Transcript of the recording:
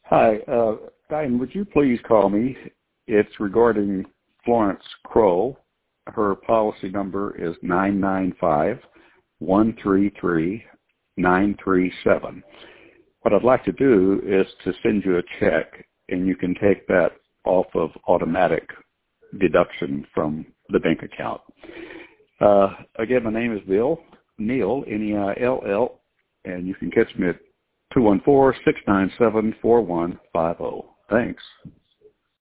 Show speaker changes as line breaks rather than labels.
Hi, Diane, would you please call me? It's regarding Florence Kroll. Her policy number is 995-133-937. What I'd like to do is to send you a check, and you can take that off of automatic deduction from the bank account. Again, my name is Bill Neil, Neill, and you can catch me at 214-697-4150. Thanks.